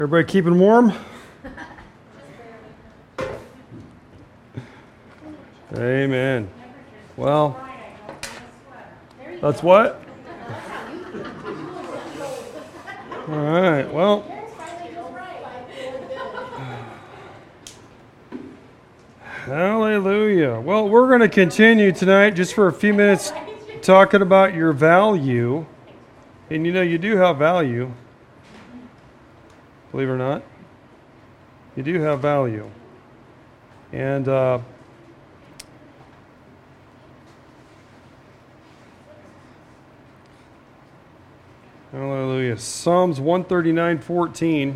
Everybody keeping warm? Amen. Well, that's what? All right, well. Hallelujah. Well, we're going to continue tonight just for a few minutes talking about your value. And you know, you do have value. Believe it or not. You do have value. And hallelujah. Psalms 139:14.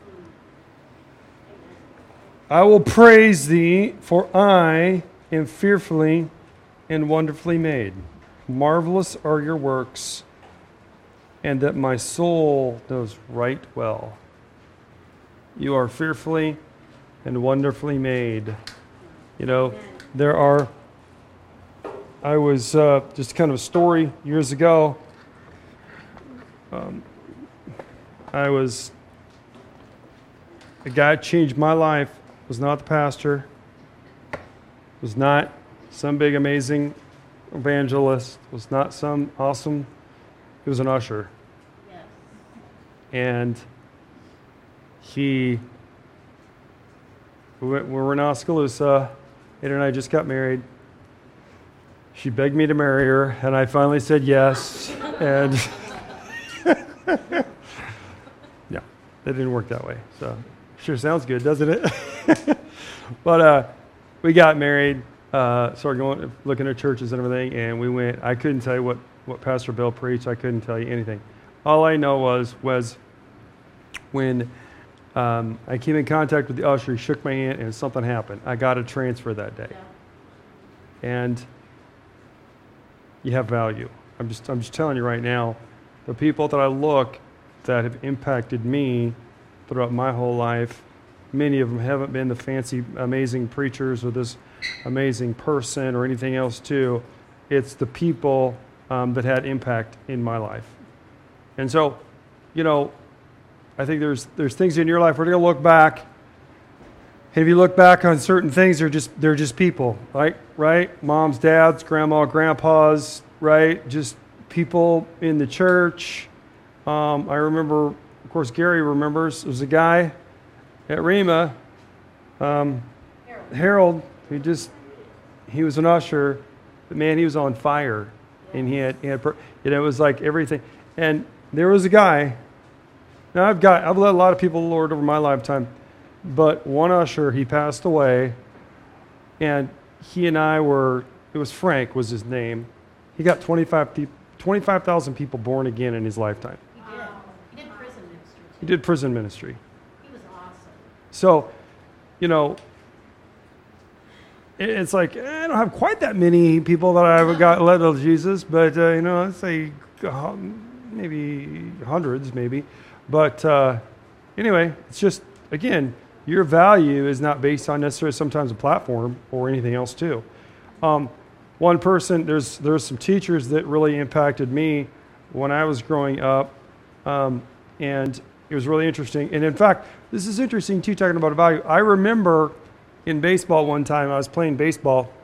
I will praise thee, for I am fearfully and wonderfully made. Marvelous are your works, and that my soul knows right well. You are fearfully and wonderfully made. You know, I was just kind of a story years ago. A guy changed my life. Was not the pastor. Was not some big amazing evangelist. Was not some awesome. He was an usher. Yes. And we were in Oskaloosa. Ada and I just got married. She begged me to marry her, and I finally said yes. And yeah, that didn't work that way. So sure sounds good, doesn't it? But we got married, started looking at churches and everything, and we went. I couldn't tell you what Pastor Bill preached. I couldn't tell you anything. All I know was when I came in contact with the usher, he shook my hand, and something happened. I got a transfer that day. And you have value. I'm just telling you right now, the people that have impacted me throughout my whole life, many of them haven't been the fancy, amazing preachers or this amazing person or anything else too. It's the people that had impact in my life. And so, you know, I think there's things in your life where you're going to look back, and if you look back on certain things, they're just people, right? Moms, dads, grandma, grandpas, right? Just people in the church. I remember, of course, Gary remembers, there was a guy at Rhema, Harold, he was an usher, but man, he was on fire. And it was like everything. And there was a guy. Now I've led a lot of people to the Lord over my lifetime, but one usher, he passed away, and he and I it was Frank was his name. He got 25,000 people born again in his lifetime. He did prison ministry. He did prison ministry. He was awesome. So, you know, it's like, I don't have quite that many people that I've got led to Jesus, but, I'd say maybe hundreds, maybe. But anyway, it's just, again, your value is not based on necessarily sometimes a platform or anything else too. One person, there's some teachers that really impacted me when I was growing up, and it was really interesting. And in fact, this is interesting too, talking about value. I remember in baseball one time, I was playing baseball,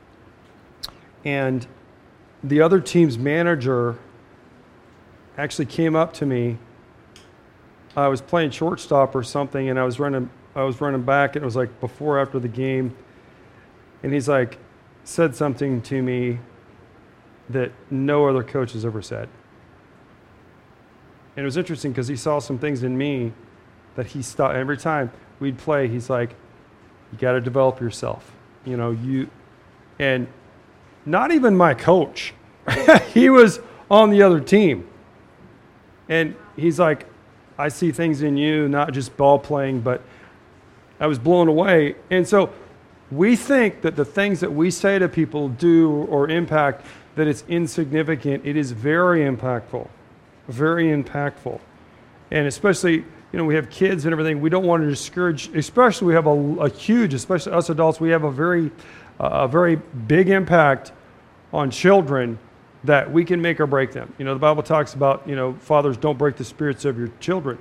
and the other team's manager actually came up to me. I was playing shortstop or something, and I was running back, and it was like before or after the game, and he's like, said something to me that no other coach has ever said. And it was interesting because he saw some things in me that he stopped. Every time we'd play, he's like, you got to develop yourself. And not even my coach. He was on the other team. And he's like, I see things in you, not just ball playing, but I was blown away. And so we think that the things that we say to people do or impact, that it's insignificant. It is very impactful, very impactful. And especially, we have kids and everything. We don't want to discourage, especially we have a huge, especially us adults, we have a very big impact on children that we can make or break them. The Bible talks about, fathers, don't break the spirits of your children.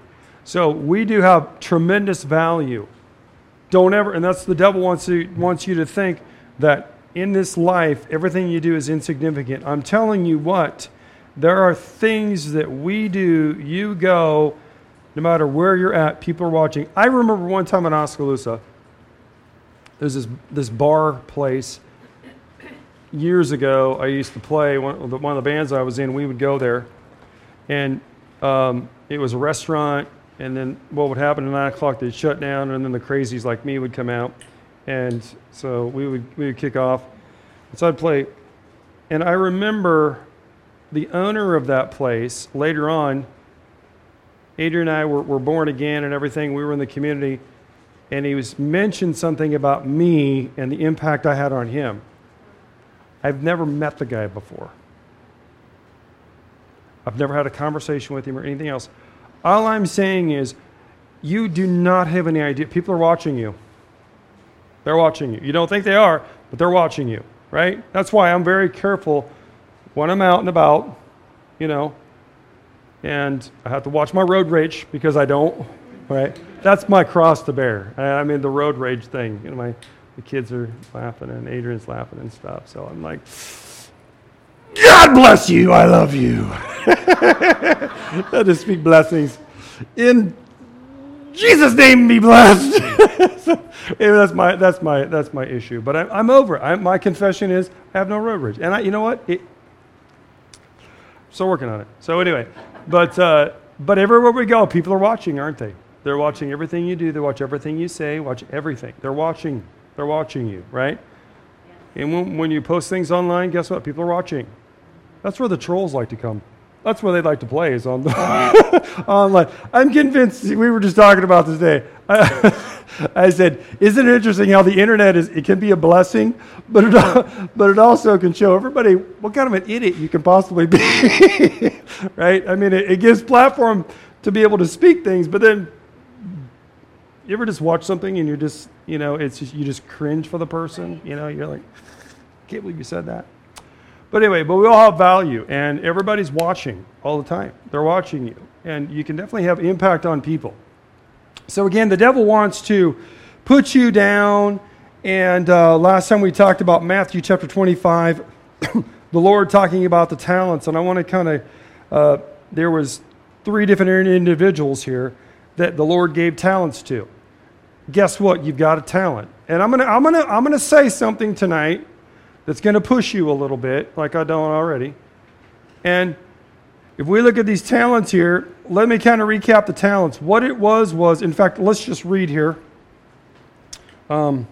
So we do have tremendous value. Don't ever, and that's the devil wants you to think that in this life, everything you do is insignificant. I'm telling you what, there are things that we do, you go, no matter where you're at, people are watching. I remember one time in Oskaloosa, there's this bar place. Years ago, I used to play, one of the bands I was in, we would go there. And it was a restaurant, and then what would happen at 9 o'clock, they'd shut down, and then the crazies like me would come out. And so we would kick off. So I'd play. And I remember the owner of that place, later on, Adrian and I were born again and everything. We were in the community. And he was mentioned something about me and the impact I had on him. I've never met the guy before. I've never had a conversation with him or anything else. All I'm saying is, you do not have any idea. People are watching you. They're watching you. You don't think they are, but they're watching you, right? That's why I'm very careful when I'm out and about, and I have to watch my road rage because I don't, right? That's my cross to bear. I mean, the road rage thing. The kids are laughing and Adrian's laughing and stuff. So I'm like, God bless you. I love you. I just speak blessings. In Jesus' name, be blessed. That's my issue. But I'm over it. My confession is I have no road rage. And you know what? Still working on it. So anyway, but everywhere we go, people are watching, aren't they? They're watching everything you do. They watch everything you say. Watch everything. They're watching you, right? And when you post things online, guess what? People are watching. That's where the trolls like to come. That's where they like to play, is on the online. I'm convinced, we were just talking about this today. I said, isn't it interesting how the internet it can be a blessing, but it also can show everybody what kind of an idiot you can possibly be, right? I mean, it gives platform to be able to speak things, but then you ever just watch something and you're just, you just cringe for the person, you're like, can't believe you said that. But anyway, we all have value, and everybody's watching all the time. They're watching you, and you can definitely have impact on people. So again, the devil wants to put you down, and last time we talked about Matthew chapter 25, the Lord talking about the talents, and I want to kind of, there was 3 different individuals here that the Lord gave talents to. Guess what? You've got a talent. And I'm gonna say something tonight that's going to push you a little bit, like I've done already. And if we look at these talents here, let me kind of recap the talents. What it was, in fact, let's just read here. I'm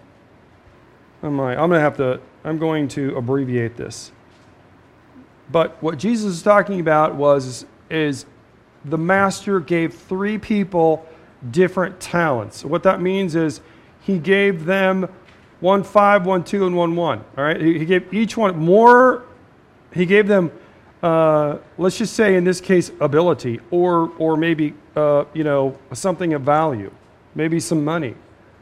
going to abbreviate this. But what Jesus is talking about is the master gave 3 people different talents. What that means is he gave them 1 5, 1 2, and 1 1. All right, he gave each one more. He gave them, let's just say in this case, ability, or maybe something of value, maybe some money.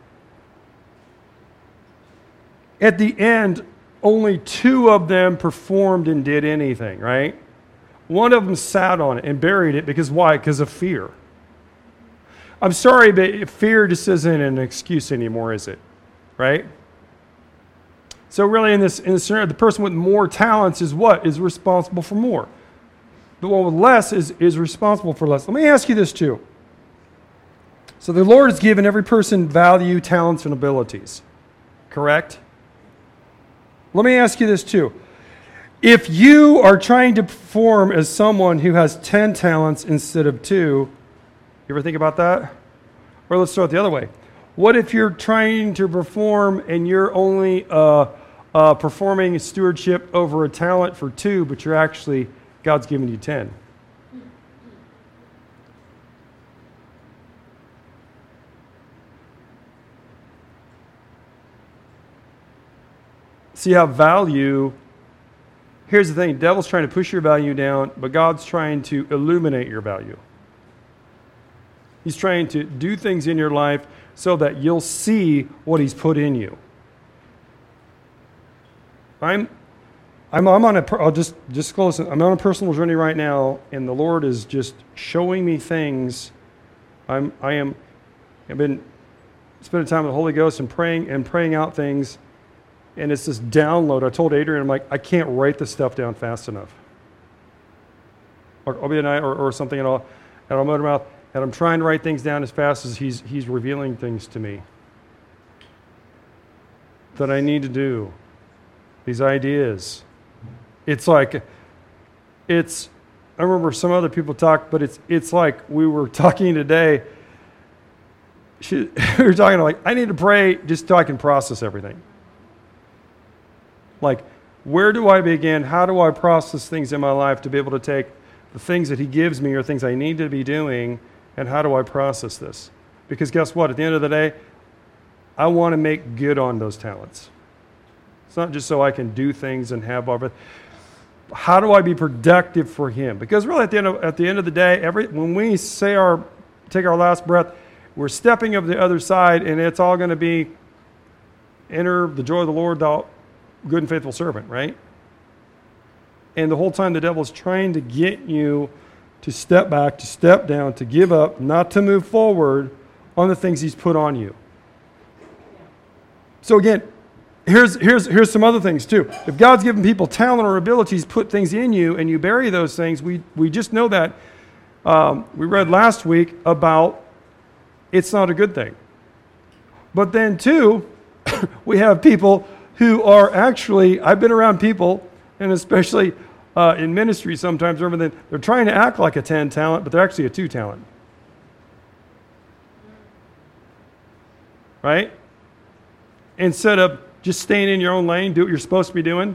At the end, only 2 of them performed and did anything. Right? One of them sat on it and buried it because why? Because of fear. I'm sorry, but fear just isn't an excuse anymore, is it? Right? So really in this scenario, the person with more talents is what? Is responsible for more. The one with less is responsible for less. Let me ask you this too. So the Lord has given every person value, talents, and abilities. Correct? Let me ask you this too. If you are trying to perform as someone who has 10 talents instead of 2, you ever think about that? Or let's throw it the other way. What if you're trying to perform and you're only performing stewardship over a talent for 2, but God's given you 10? See how value, here's the thing, the devil's trying to push your value down, but God's trying to illuminate your value. He's trying to do things in your life so that you'll see what he's put in you. I'm on I'll just close. I'm on a personal journey right now, and the Lord is just showing me things I've been spending time with the Holy Ghost and praying out things, and it's this download. I told Adrian, I'm like, I can't write this stuff down fast enough. Or I'll be a night or something, and I'm out of mouth, and I'm trying to write things down as fast as he's revealing things to me that I need to do. These ideas. It's like, I remember some other people talk, but it's like we were talking today. We were talking like, I need to pray just so I can process everything. Like, where do I begin? How do I process things in my life to be able to take the things that he gives me or things I need to be doing, and how do I process this? Because guess what? At the end of the day, I want to make good on those talents. It's not just so I can do things and have all of it. How do I be productive for him? Because really at the end of the day, when we take our last breath, we're stepping up the other side, and it's all going to be enter the joy of the Lord, thou good and faithful servant, right? And the whole time the devil is trying to get you to step back, to step down, to give up, not to move forward on the things he's put on you. So again, here's some other things too. If God's given people talent or abilities, put things in you, and you bury those things, we just know that. We read last week about it's not a good thing. But then too, we have people who are actually, I've been around people, and especially in ministry sometimes, they're trying to act like a 10 talent, but they're actually a 2 talent. Right? Instead of just staying in your own lane, do what you're supposed to be doing.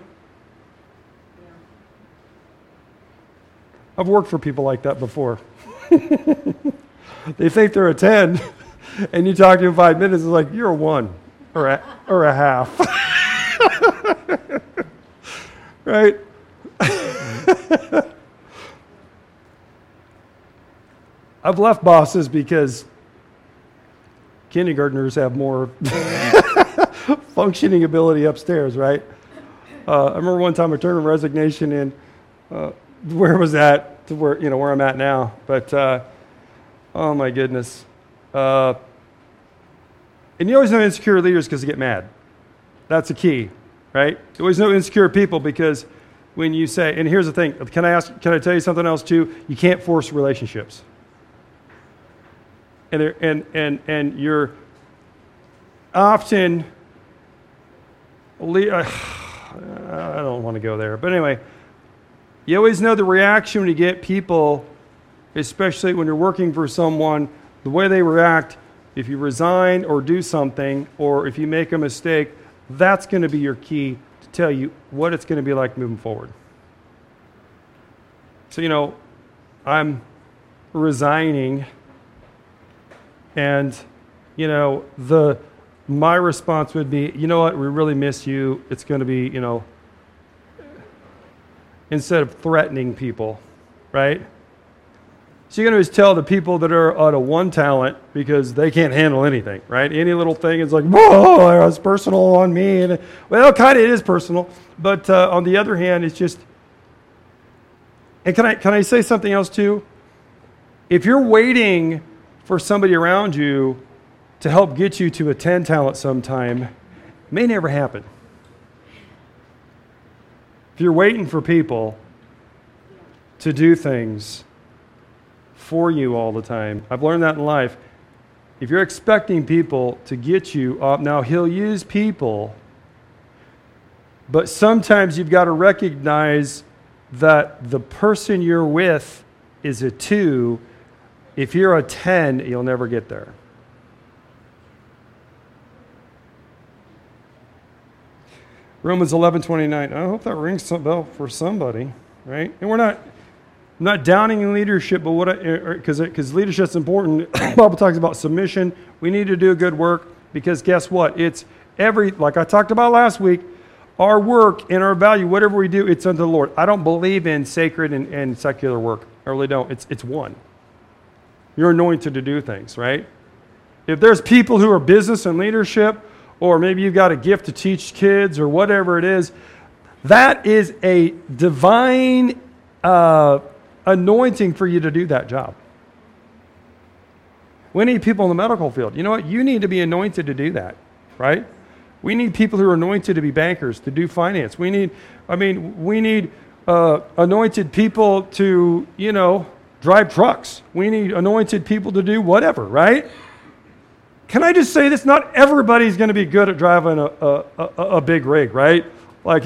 I've worked for people like that before. They think they're a 10, and you talk to them 5 minutes, it's like, you're a 1 or a half. Right? I've left bosses because kindergartners have more functioning ability upstairs, right? I remember one time I turned in resignation, and where was that to where I'm at now? But oh my goodness! And you always know insecure leaders because they get mad. That's the key, right? You always know insecure people because when you say, and here's the thing: can I tell you something else too? You can't force relationships, and you're often. I don't want to go there, but anyway, you always know the reaction when you get people, especially when you're working for someone, the way they react. If you resign or do something, or if you make a mistake, that's going to be your key to tell you what it's going to be like moving forward. So, I'm resigning, and, my response would be, you know what, we really miss you. It's going to be, instead of threatening people, right? So you're going to just tell the people that are at a 1 talent because they can't handle anything, right? Any little thing is like, whoa, it's personal on me. And, well, kind of it is personal. But on the other hand, it's just, and can I say something else too? If you're waiting for somebody around you to help get you to a 10 talent sometime, it may never happen. If you're waiting for people to do things for you all the time, I've learned that in life. If you're expecting people to get you up, now he'll use people, but sometimes you've got to recognize that the person you're with is a 2. If you're a 10, you'll never get there. Romans 11:29. I hope that rings some bell for somebody, right? And I'm not downing leadership, but because leadership's important. The Bible talks about submission. We need to do good work because guess what? It's like I talked about last week, our work and our value, whatever we do, it's unto the Lord. I don't believe in sacred and secular work. I really don't. It's one. You're anointed to do things, right? If there's people who are business and leadership, or maybe you've got a gift to teach kids or whatever it is, that is a divine anointing for you to do that job. We need people in the medical field. You know what? You need to be anointed to do that, right? We need people who are anointed to be bankers, to do finance. We need anointed people to, drive trucks. We need anointed people to do whatever, right? Can I just say this? Not everybody's going to be good at driving a big rig, right? Like,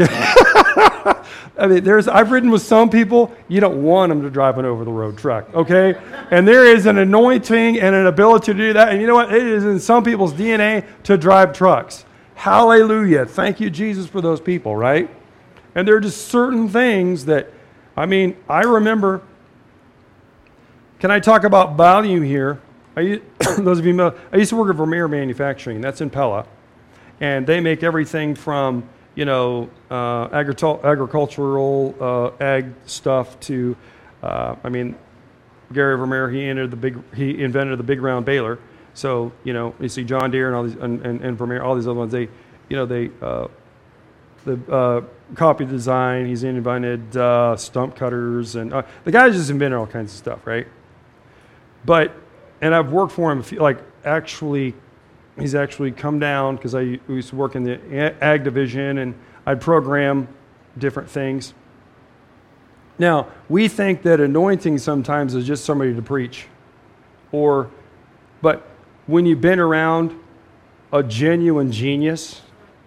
I've ridden with some people, you don't want them to drive an over-the-road truck, okay? And there is an anointing and an ability to do that. And you know what? It is in some people's DNA to drive trucks. Hallelujah. Thank you, Jesus, for those people, right? And there are just certain things that, I remember, can I talk about value here? Those of you know, I used to work at Vermeer Manufacturing. That's in Pella. And they make everything from, agricultural ag stuff to, Gary Vermeer, he invented the big round baler. So, you see John Deere and all these, and Vermeer, all these other ones, they copy design. He's invented stump cutters, and the guy's just invented all kinds of stuff, right? And I've worked for him, he's actually come down, because we used to work in the ag division, and I'd program different things. Now, we think that anointing sometimes is just somebody to preach. But when you've been around a genuine genius,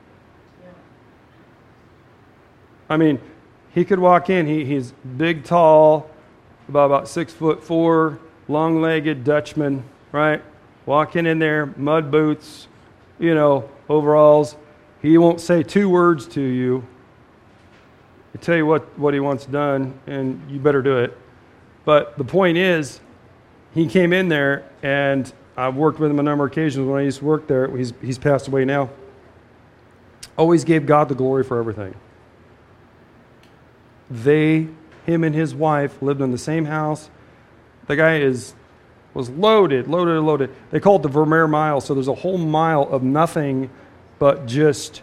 he could walk in, he's big, tall, about 6'4", long-legged Dutchman, right? Walking in there, mud boots, overalls. He won't say 2 words to you. He'll tell you what he wants done, and you better do it. But the point is, he came in there, and I've worked with him a number of occasions when I used to work there. He's passed away now. Always gave God the glory for everything. Him and his wife lived in the same house. The guy was loaded. They call it the Vermeer Mile. So there's a whole mile of nothing but just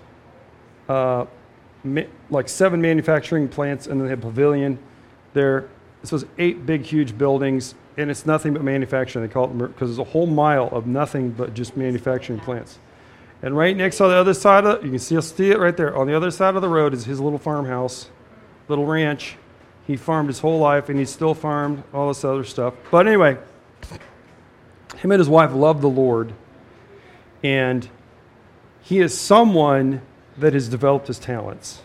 like 7 manufacturing plants, and then they have a pavilion there. This was 8 big, huge buildings, and it's nothing but manufacturing. They call it, because there's a whole mile of nothing but just manufacturing plants. And right next on the other side of it, you can see it right there. On the other side of the road is his little farmhouse, little ranch. He farmed his whole life, and he still farmed all this other stuff. But anyway, him and his wife loved the Lord, and he is someone that has developed his talents.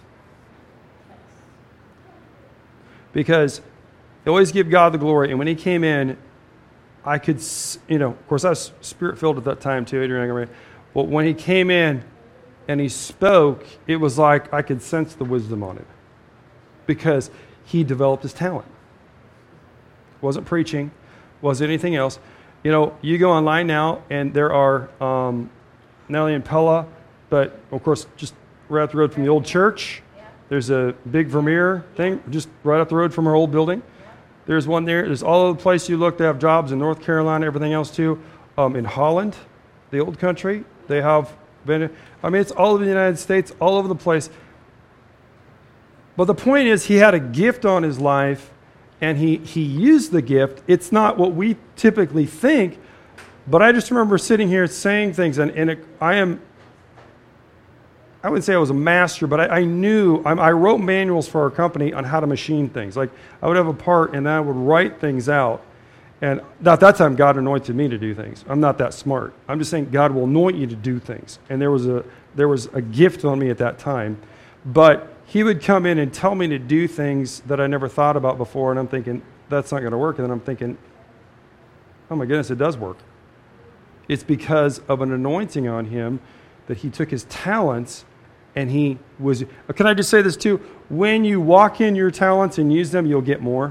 Because they always give God the glory, and when he came in, I could, of course I was spirit-filled at that time too, but when he came in and he spoke, it was like I could sense the wisdom on it. Because he developed his talent. Wasn't preaching, wasn't anything else. You go online now, and there are, not only in Pella, but of course, just right up the road from the old church, there's a big Vermeer thing, just right up the road from our old building. There's one there. There's all over the place you look. They have jobs in North Carolina, everything else too. In Holland, the old country, they have been, it's all over the United States, all over the place. But the point is, he had a gift on his life, and he used the gift. It's not what we typically think, but I just remember sitting here saying things, and I wouldn't say I was a master, but I knew, I wrote manuals for our company on how to machine things. Like, I would have a part, and then I would write things out. And at that time, God anointed me to do things. I'm not that smart. I'm just saying God will anoint you to do things. And there was a gift on me at that time. But he would come in and tell me to do things that I never thought about before, and I'm thinking, that's not going to work. And then I'm thinking, oh my goodness, it does work. It's because of an anointing on him that he took his talents, and he was... Can I just say this too? When you walk in your talents and use them, you'll get more.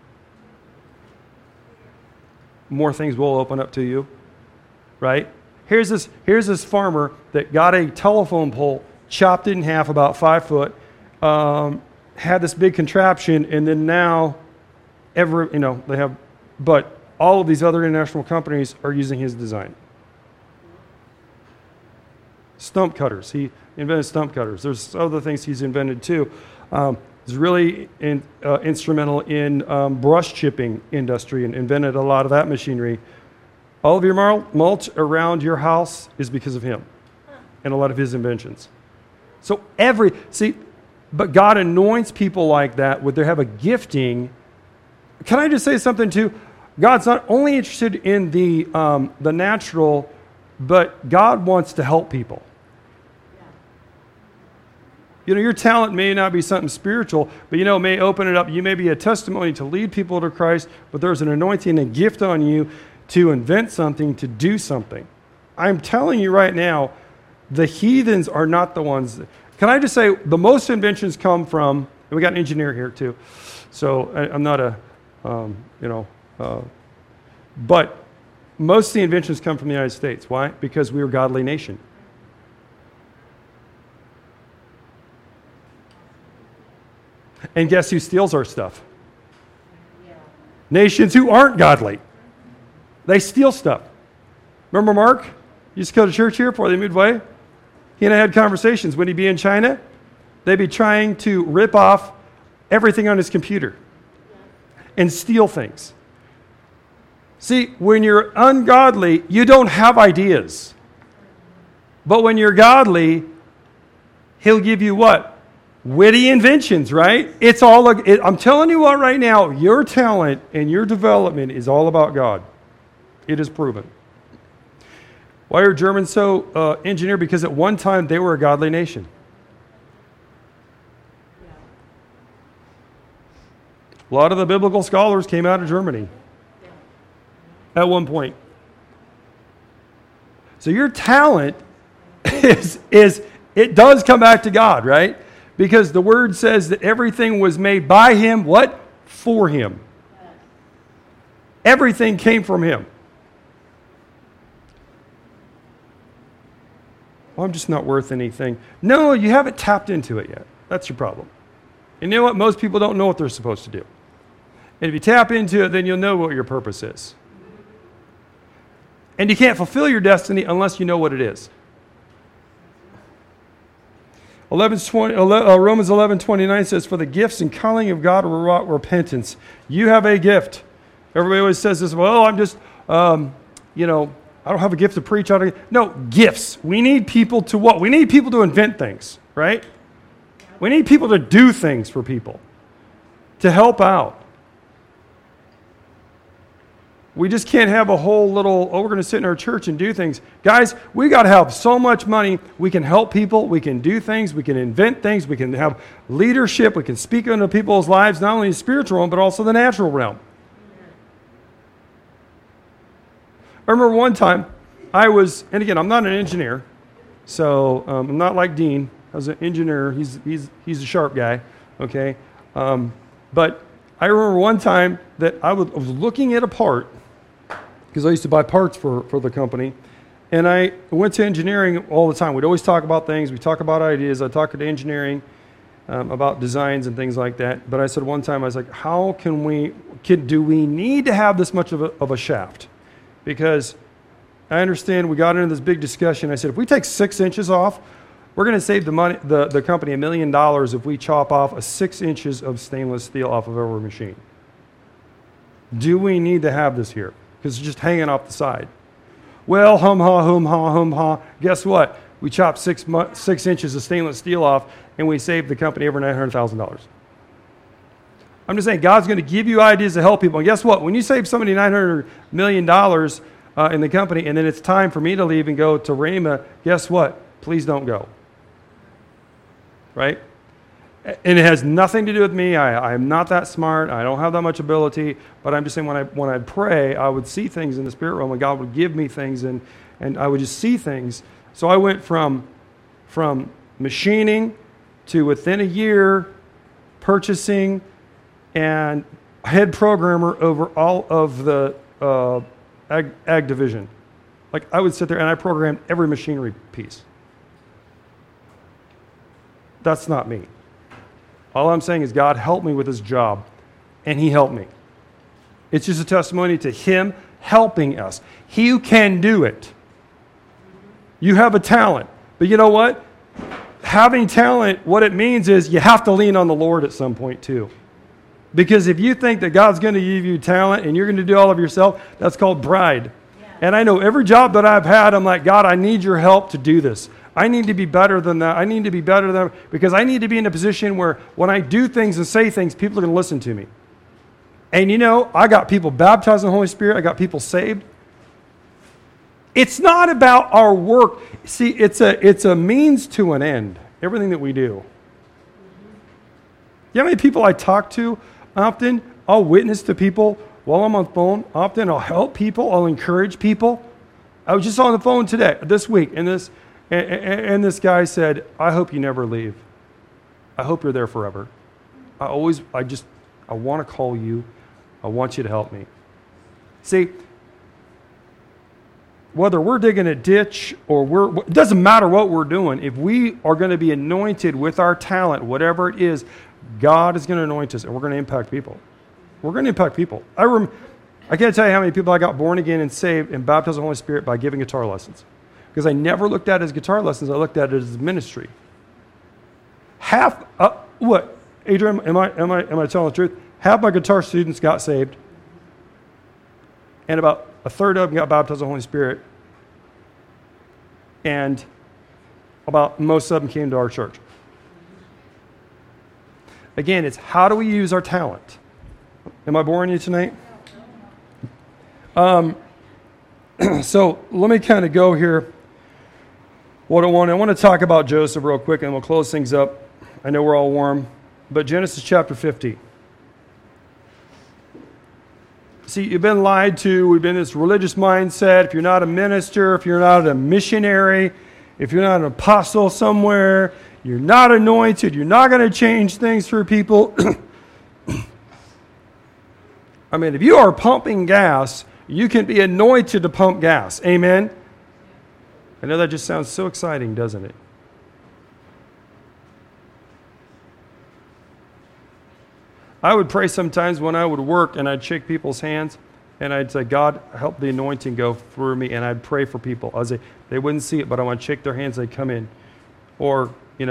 More things will open up to you, right? Here's this farmer that got a telephone pole, chopped it in half about 5 foot, had this big contraption, and then now they have, but all of these other international companies are using his design. Stump cutters. He invented stump cutters. There's other things he's invented too. He's really instrumental in brush chipping industry, and invented a lot of that machinery. All of your mulch around your house is because of him and a lot of his inventions. So but God anoints people like that where they have a gifting. Can I just say something too? God's not only interested in the natural, but God wants to help people. Your talent may not be something spiritual, but it may open it up. You may be a testimony to lead people to Christ, but there's an anointing, a gift on you to invent something, to do something. I'm telling you right now, the heathens are not the ones. Can I just say, the most inventions come from, and we got an engineer here too, so I'm not but most of the inventions come from the United States. Why? Because we're a godly nation. And guess who steals our stuff? Nations who aren't godly. They steal stuff. Remember Mark? He used to go to church here before they moved away. He and I had conversations. When he'd be in China, they'd be trying to rip off everything on his computer and steal things. See, when you're ungodly, you don't have ideas. But when you're godly, he'll give you what? Witty inventions, right? It's all. I'm telling you what right now, your talent and your development is all about God. It is proven. Why are Germans so engineered? Because at one time they were a godly nation. A lot of the biblical scholars came out of Germany at one point. So your talent is it does come back to God, right? Because the word says that everything was made by him, what? For him. Everything came from him. Well, I'm just not worth anything. No, you haven't tapped into it yet. That's your problem. And you know what? Most people don't know what they're supposed to do. And if you tap into it, then you'll know what your purpose is. And you can't fulfill your destiny unless you know what it is. Romans 11:29 says, "For the gifts and calling of God are wrought repentance." You have a gift. Everybody always says this, well, I'm just, I don't have a gift to preach. No, gifts. We need people to what? We need people to invent things, right? We need people to do things for people, to help out. We just can't have a whole little, we're going to sit in our church and do things. Guys, we got to have so much money. We can help people. We can do things. We can invent things. We can have leadership. We can speak into people's lives, not only in the spiritual realm, but also the natural realm. I remember one time and again, I'm not an engineer, so I'm not like Dean. I was an engineer. He's a sharp guy, okay? But I remember one time that I was looking at a part, because I used to buy parts for the company, and I went to engineering all the time. We'd always talk about things. We talk about ideas. I talked to engineering about designs and things like that. But I said one time, I was like, how do we need to have this much of a shaft? Because I understand we got into this big discussion. I said, if we take 6 inches off, we're going to save the company $1 million if we chop off 6 inches of stainless steel off of our machine. Do we need to have this here? Because it's just hanging off the side. Well, hum ha. Guess what? We chopped 6 inches of stainless steel off, and we saved the company over $900,000. I'm just saying, God's going to give you ideas to help people. And guess what? When you save somebody $900 million in the company, and then it's time for me to leave and go to Rhema, guess what? Please don't go. Right? And it has nothing to do with me. I am not that smart. I don't have that much ability. But I'm just saying, when I pray, I would see things in the spirit realm, and God would give me things, and I would just see things. So I went from machining to within a year purchasing and head programmer over all of the ag division. Like, I would sit there and I programmed every machinery piece. That's not me. All I'm saying is God helped me with this job, and he helped me. It's just a testimony to him helping us. He can do it. You have a talent. But you know what? Having talent, what it means is you have to lean on the Lord at some point too. Because if you think that God's going to give you talent and you're going to do all of yourself, that's called pride. Yeah. And I know every job that I've had, I'm like, God, I need your help to do this. I need to be better than that. I need to be better than that because I need to be in a position where when I do things and say things, people are going to listen to me. And you know, I got people baptized in the Holy Spirit. I got people saved. It's not about our work. See, it's a means to an end, everything that we do. You know how many people I talk to often? I'll witness to people while I'm on the phone. Often I'll help people. I'll encourage people. I was just on the phone this week, and this guy said, I hope you never leave. I hope you're there forever. I want to call you. I want you to help me. See, whether we're digging a ditch or it doesn't matter what we're doing. If we are going to be anointed with our talent, whatever it is, God is going to anoint us and we're going to impact people. We're going to impact people. I can't tell you how many people I got born again and saved and baptized in the Holy Spirit by giving guitar lessons. Because I never looked at it as guitar lessons. I looked at it as ministry. Adrian, am I telling the truth? Half my guitar students got saved. And about a third of them got baptized in the Holy Spirit. And about most of them came to our church. Again, it's how do we use our talent? Am I boring you tonight? So let me kind of go here. I want to talk about Joseph real quick, and we'll close things up. I know we're all warm. But Genesis chapter 50. See, you've been lied to. We've been in this religious mindset. If you're not a minister, if you're not a missionary, if you're not an apostle somewhere, you're not anointed, you're not going to change things for people. I mean, if you are pumping gas, you can be anointed to pump gas. Amen? I know that just sounds so exciting, doesn't it? I would pray sometimes when I would work and I'd shake people's hands and I'd say, God, help the anointing go through me. And I'd pray for people. They wouldn't see it, but I want to shake their hands. They'd come in. Or,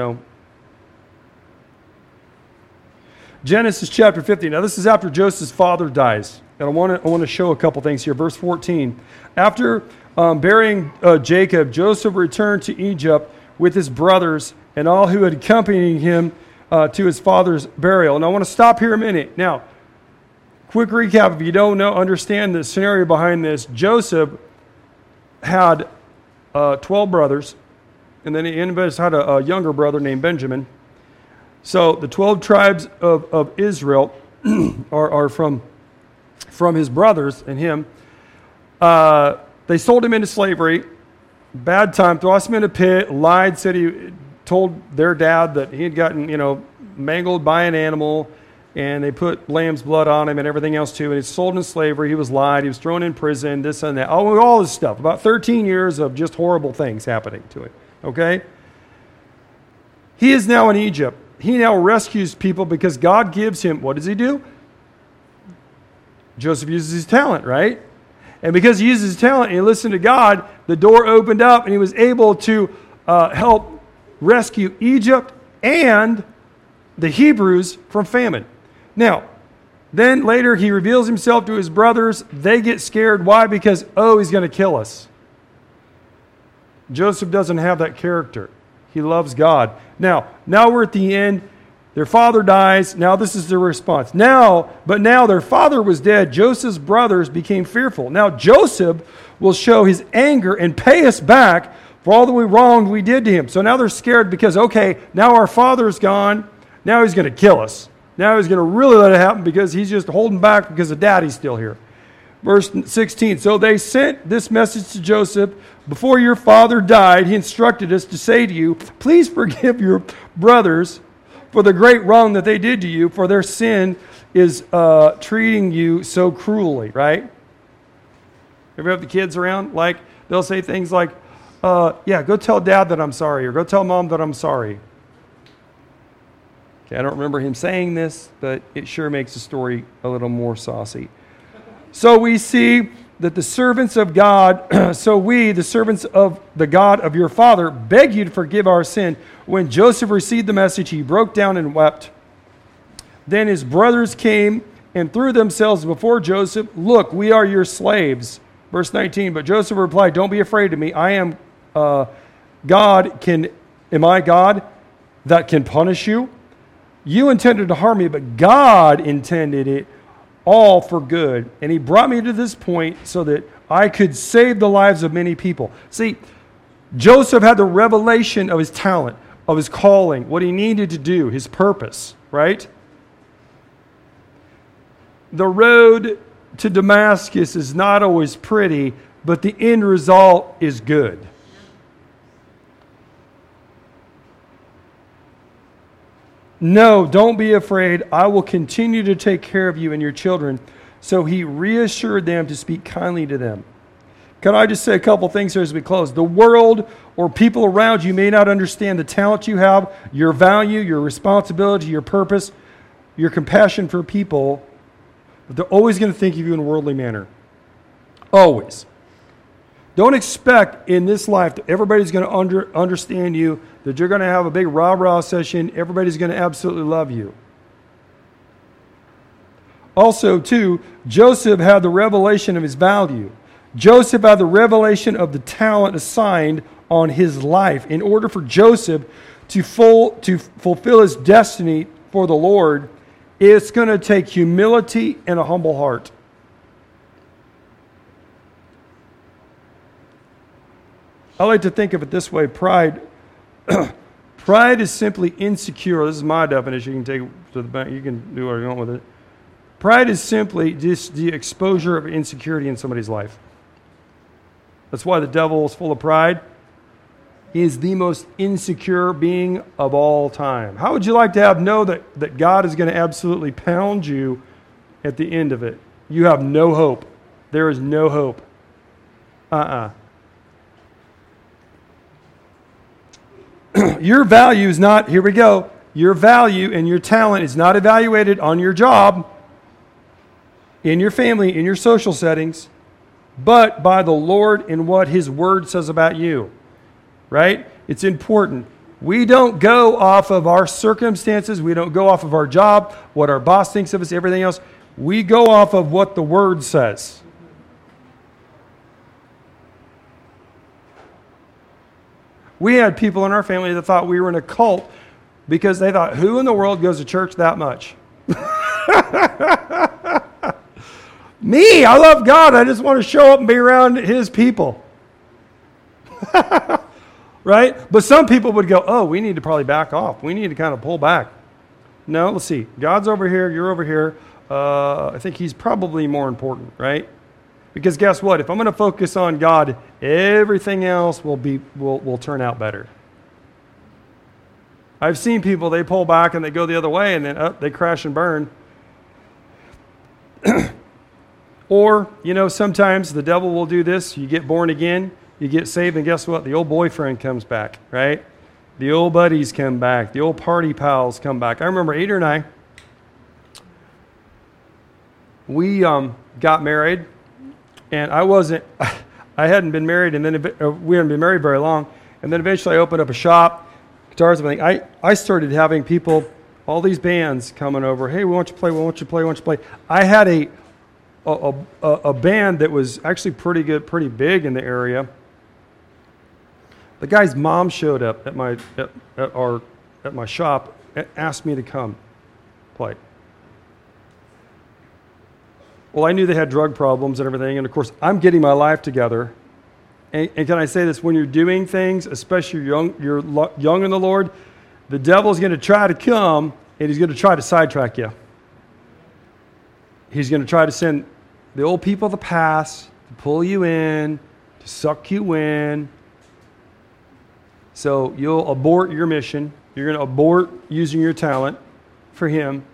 Genesis chapter 50. Now, this is after Joseph's father dies. And I want to show a couple things here. Verse 14. After burying Jacob, Joseph returned to Egypt with his brothers and all who had accompanied him to his father's burial. And I want to stop here a minute. Now, quick recap, if you don't understand the scenario behind this. Joseph had 12 brothers, and then he had a younger brother named Benjamin. So the 12 tribes of Israel are from his brothers and him. They sold him into slavery. Bad time, thrust him in a pit, lied, said he told their dad that he had gotten, mangled by an animal, and they put lamb's blood on him and everything else too, and he's sold into slavery. He was lied. He was thrown in prison, this and that. All this stuff. About 13 years of just horrible things happening to him, okay? He is now in Egypt. He now rescues people because God gives him, what does he do? Joseph uses his talent, right? And because he uses his talent and he listened to God, the door opened up and he was able to help rescue Egypt and the Hebrews from famine. Now, then later he reveals himself to his brothers. They get scared. Why? Because, he's going to kill us. Joseph doesn't have that character. He loves God. Now we're at the end. Their father dies. Now this is their response. But now their father was dead. Joseph's brothers became fearful. Now Joseph will show his anger and pay us back for all the wrong we did to him. So now they're scared because, now our father's gone. Now he's going to kill us. Now he's going to really let it happen because he's just holding back because the daddy's still here. Verse 16, so they sent this message to Joseph. Before your father died, he instructed us to say to you, please forgive your brothers for the great wrong that they did to you, for their sin is treating you so cruelly, right? Ever have the kids around? Like, they'll say things like, go tell dad that I'm sorry, or go tell mom that I'm sorry. Okay, I don't remember him saying this, but it sure makes the story a little more saucy. So we see that the servants of God, the servants of the God of your father, beg you to forgive our sin. When Joseph received the message, he broke down and wept. Then his brothers came and threw themselves before Joseph. Look, we are your slaves. Verse 19, but Joseph replied, don't be afraid of me. I am am I God that can punish you? You intended to harm me, but God intended it all for good. And he brought me to this point so that I could save the lives of many people. See, Joseph had the revelation of his talent, of his calling, what he needed to do, his purpose, right? The road to Damascus is not always pretty, but the end result is good. No, don't be afraid. I will continue to take care of you and your children. So he reassured them to speak kindly to them. Can I just say a couple things here as we close? The world or people around you may not understand the talent you have, your value, your responsibility, your purpose, your compassion for people, but they're always going to think of you in a worldly manner. Always. Don't expect in this life that everybody's going to understand you, that you're going to have a big rah-rah session, everybody's going to absolutely love you. Also, too, Joseph had the revelation of his value. Joseph had the revelation of the talent assigned on his life. In order for Joseph to fulfill his destiny for the Lord, it's going to take humility and a humble heart. I like to think of it this way. Pride is simply insecure. This is my definition. You can take it to the bank. You can do what you want with it. Pride is simply just the exposure of insecurity in somebody's life. That's why the devil is full of pride. He is the most insecure being of all time. How would you like to know that God is going to absolutely pound you at the end of it? You have no hope. There is no hope. Your value is not, here we go, your value and your talent is not evaluated on your job, in your family, in your social settings, but by the Lord and what His Word says about you. Right? It's important. We don't go off of our circumstances. We don't go off of our job, what our boss thinks of us, everything else. We go off of what the Word says. We had people in our family that thought we were in a cult because they thought, who in the world goes to church that much? Me, I love God. I just want to show up and be around His people. Right? But some people would go, oh, we need to probably back off. We need to kind of pull back. No, let's see. God's over here. You're over here. I think He's probably more important, right? Because guess what? If I'm going to focus on God, everything else will turn out better. I've seen people, they pull back and they go the other way and then they crash and burn. Or, sometimes the devil will do this. You get born again, you get saved, and guess what? The old boyfriend comes back, right? The old buddies come back. The old party pals come back. I remember Adrian and we got married. And I hadn't been married, and then we hadn't been married very long. And then eventually I opened up a shop, guitars and everything. I started having people, all these bands coming over. Hey, we want you to play, we want you to play, we want you to play. I had a band that was actually pretty good, pretty big in the area. The guy's mom showed up at my shop and asked me to come play. Well, I knew they had drug problems and everything, and of course, I'm getting my life together. And can I say this? When you're doing things, especially you're young in the Lord, the devil's going to try to come, and he's going to try to sidetrack you. He's going to try to send the old people of the past to pull you in, to suck you in. So you'll abort your mission. You're going to abort using your talent for him.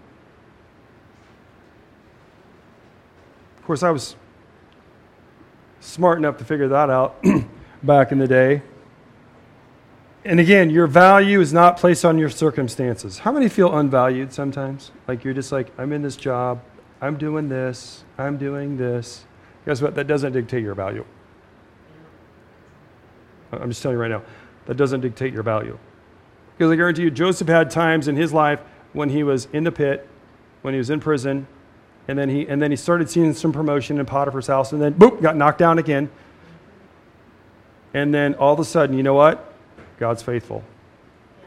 Of course, I was smart enough to figure that out back in the day. And again, your value is not placed on your circumstances. How many feel unvalued sometimes? Like you're just like, I'm in this job, I'm doing this, I'm doing this. Guess what? That doesn't dictate your value. I'm just telling you right now, that doesn't dictate your value. Because I guarantee you, Joseph had times in his life when he was in the pit, when he was in prison, And then he started seeing some promotion in Potiphar's house, and then boop, got knocked down again. And then all of a sudden, you know what? God's faithful. Yes.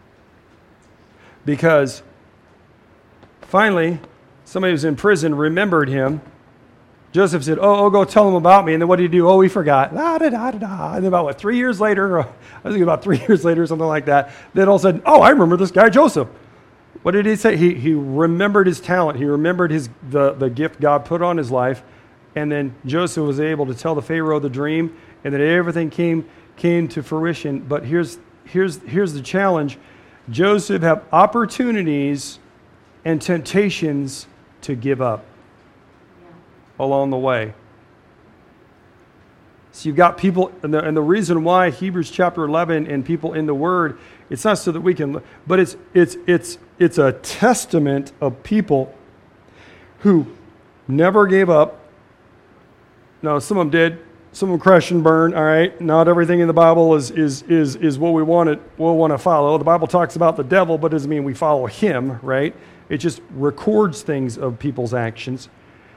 Because finally, somebody who was in prison remembered him. Joseph said, oh, go tell him about me. And then what did he do? Oh, we forgot. Da, da, da, da, da. And then about, 3 years later, I think about 3 years later, something like that, then all of a sudden, oh, I remember this guy, Joseph. What did he say? He remembered his talent. He remembered the gift God put on his life. And then Joseph was able to tell the Pharaoh the dream, and then everything came to fruition. But here's the challenge. Joseph had opportunities and temptations to give up along the way. So you've got people, and the reason why Hebrews chapter 11 and people in the Word, it's not so that we can, but it's a testament of people who never gave up. No, some of them did. Some of them crashed and burned. All right, not everything in the Bible is what we want to follow. The Bible talks about the devil, but it doesn't mean we follow him, right? It just records things of people's actions.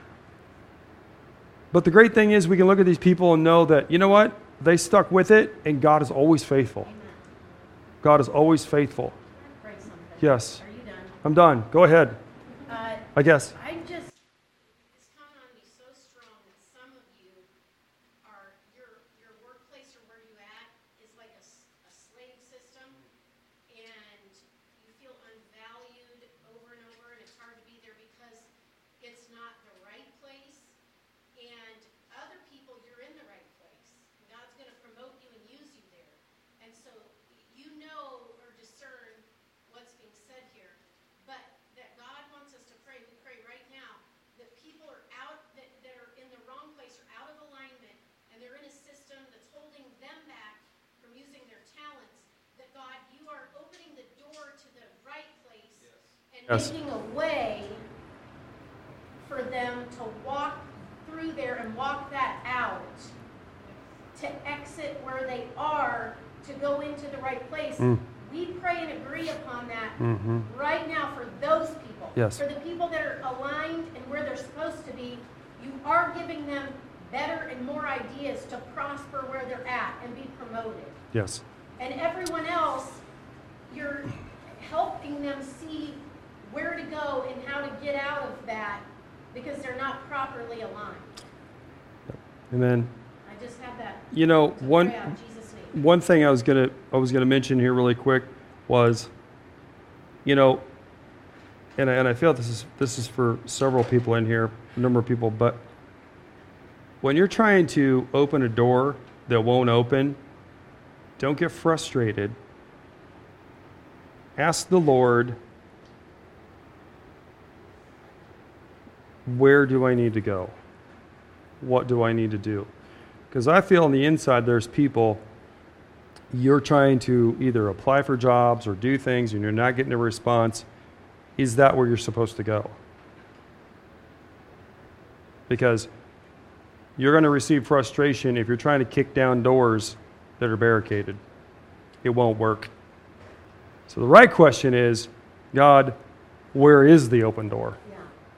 But the great thing is we can look at these people and know that, you know what? They stuck with it, and God is always faithful. Amen. God is always faithful. Pray something. Yes. Are you done? I'm done. Go ahead, I guess. It's coming on me so strong that some of you are, your workplace or where you at is like a slave system, and you feel unvalued over and over, and it's hard to be there because it's not the right place. And other people, you're in the right place. God's going to promote you and use you there. And so you know or discern what's being said here. But that God wants us to pray. We pray right now that people are out, that are in the wrong place or out of alignment, and they're in a system that's holding them back from using their talents. That God, you are opening the door to the right place and making a way for them to walk through there and walk that out, to exit where they are, to go into the right place. We pray and agree upon that right now for those people. Yes. For the people that are aligned and where they're supposed to be, you are giving them better and more ideas to prosper where they're at and be promoted. Yes. And everyone else, you're helping them see where to go and how to get out of that because they're not properly aligned. Amen. I just have that. You know, to pray out in Jesus' name. one thing I was gonna mention here really quick was, you know, and I feel this is for several people in here, a number of people, but when you're trying to open a door that won't open, don't get frustrated. Ask the Lord, where do I need to go? What do I need to do? Because I feel on the inside there's people, you're trying to either apply for jobs or do things and you're not getting a response. Is that where you're supposed to go? Because you're going to receive frustration if you're trying to kick down doors that are barricaded. It won't work. So the right question is, God, where is the open door? Yeah.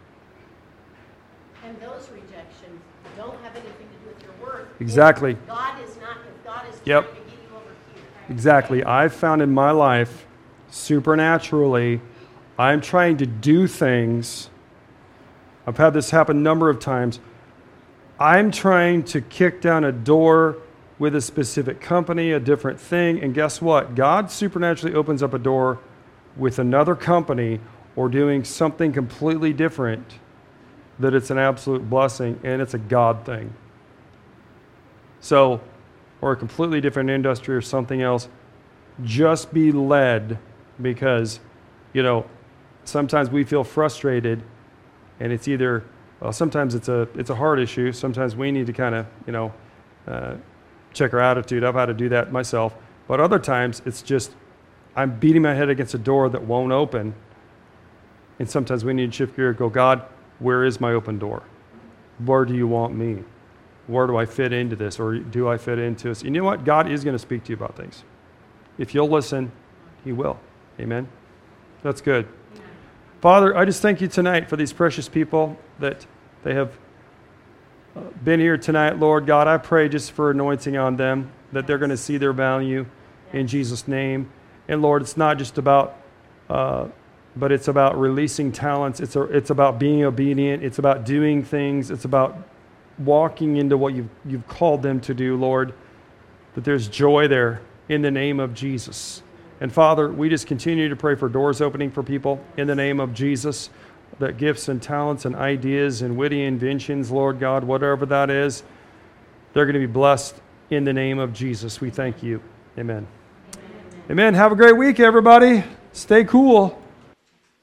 And those rejections don't have anything to do with your worth. Exactly. If God is trying to Yep. get you over here. Exactly. I've found in my life, supernaturally, I'm trying to do things. I've had this happen a number of times. I'm trying to kick down a door with a specific company, a different thing, and guess what? God supernaturally opens up a door with another company or doing something completely different, that it's an absolute blessing and it's a God thing. So, or a completely different industry or something else, just be led, because, you know, sometimes we feel frustrated and it's either, well, sometimes it's a heart issue. Sometimes we need to kind of, you know, check our attitude. I've had to do that myself. But other times it's just, I'm beating my head against a door that won't open. And sometimes we need to shift gear and go, God, where is my open door? Where do you want me? Where do I fit into this? Or do I fit into this? And you know what? God is going to speak to you about things. If you'll listen, he will. Amen? That's good. Father, I just thank you tonight for these precious people that they have been here tonight, Lord God. I pray just for anointing on them, that they're going to see their value in Jesus' name. And Lord, it's not just about, but it's about releasing talents. It's about being obedient. It's about doing things. It's about walking into what you've called them to do, Lord, that there's joy there in the name of Jesus. And Father, we just continue to pray for doors opening for people in the name of Jesus, that gifts and talents and ideas and witty inventions, Lord God, whatever that is, they're going to be blessed in the name of Jesus. We thank you. Amen. Amen. Have a great week, everybody. Stay cool.